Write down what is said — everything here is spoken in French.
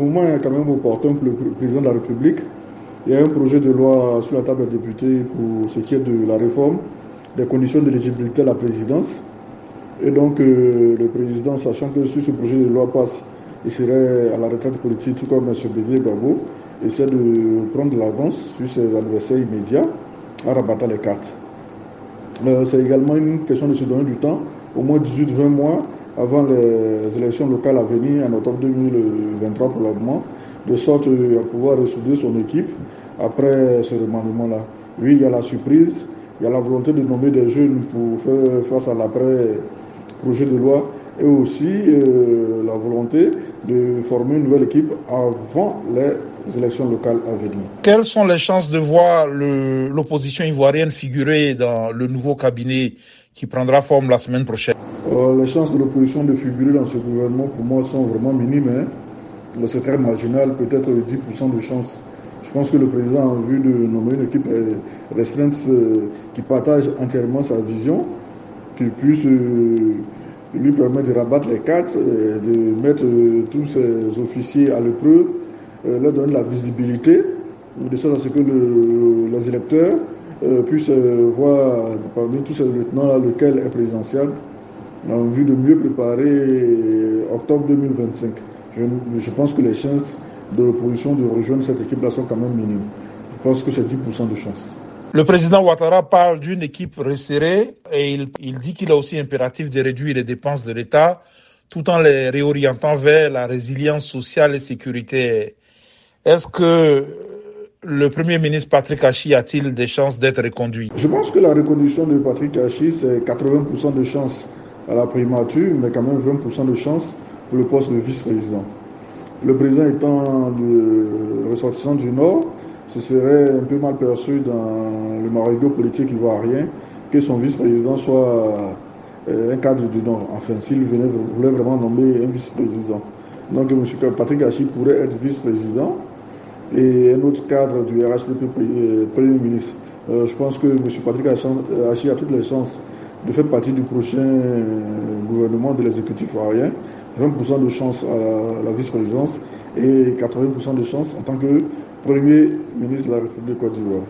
moment est quand même opportun pour le président de la République. Il y a un projet de loi sur la table des députés pour ce qui est de la réforme des conditions d'éligibilité à la présidence. Et donc, le président, sachant que si ce projet de loi passe, il serait à la retraite politique, tout comme M. Bédié Gbagbo, essaie de prendre de l'avance sur ses adversaires immédiats en rabattant les cartes. C'est également une question de se donner du temps, au moins 18-20 mois avant les élections locales à venir en octobre 2023 probablement, de sorte à pouvoir ressouder son équipe après ce remaniement-là. Oui, il y a la surprise, il y a la volonté de nommer des jeunes pour faire face à l'après-projet de loi et aussi la volonté de former une nouvelle équipe avant les élections locales à venir. Quelles sont les chances de voir l'opposition ivoirienne figurer dans le nouveau cabinet qui prendra forme la semaine prochaine? Les chances de l'opposition de figurer dans ce gouvernement, pour moi, sont vraiment minimes. C'est très marginal, peut-être 10% de chances. Je pense que le président a envie de nommer une équipe restreinte qui partage entièrement sa vision, qui puisse lui permettre de rabattre les cartes, de mettre tous ses officiers à l'épreuve, leur donner la visibilité, de sorte à ce que les électeurs puissent voir parmi tous ces lieutenants-là lequel est présidentiel, en vue de mieux préparer octobre 2025. Je pense que les chances de l'opposition de rejoindre cette équipe-là sont quand même minimes. Je pense que c'est 10% de chance. Le président Ouattara parle d'une équipe resserrée et il dit qu'il est aussi impératif de réduire les dépenses de l'État tout en les réorientant vers la résilience sociale et sécuritaire. Est-ce que le Premier ministre Patrick Achi a-t-il des chances d'être reconduit? Je pense que la reconduction de Patrick Achi, c'est 80% de chances à la primature, mais quand même 20% de chances pour le poste de vice-président. Le président étant ressortissant du Nord, ce serait un peu mal perçu dans le marigot politique ivoirien que son vice-président soit un cadre du Nord. Enfin, s'il voulait vraiment nommer un vice-président. Donc, M. Patrick Achi pourrait être vice-président et un autre cadre du RHDP Premier ministre. Je pense que M. Patrick Achi a toutes les chances de faire partie du prochain gouvernement de l'exécutif ivoirien. 20% de chance à la vice-présidence et 80% de chance en tant que Premier ministre de la République de Côte d'Ivoire.